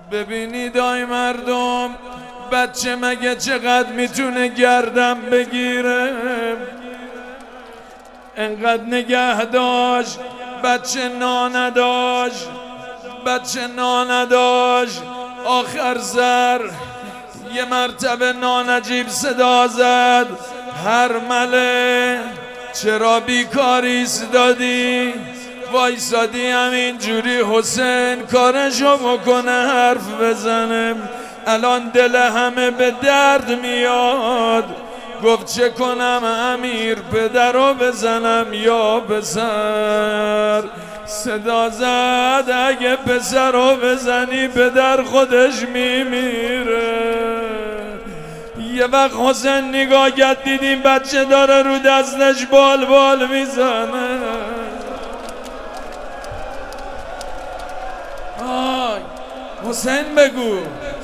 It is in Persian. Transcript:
ببینید آی مردم، بچه مگه چقدر میتونه گردم بگیره؟ انقدر نگه داشت بچه نداشت، بچه نداشت. آخر سر یه مرتبه نجیب صدا زد: هر مله چرا بیکار ایستادی؟ وایسادی همین جوری حسین کارشو بکنه، حرف بزنه، الان دل همه به درد میاد. گفت چه کنم امیر، پدرو بزنم یا پسر؟ صدا زد اگه پسرو بزنی پدر خودش میمیره. یه وقت حسین نگاه کرد، دیدیم بچه داره رو دستش بال بال میزنه. آی حسین بگو.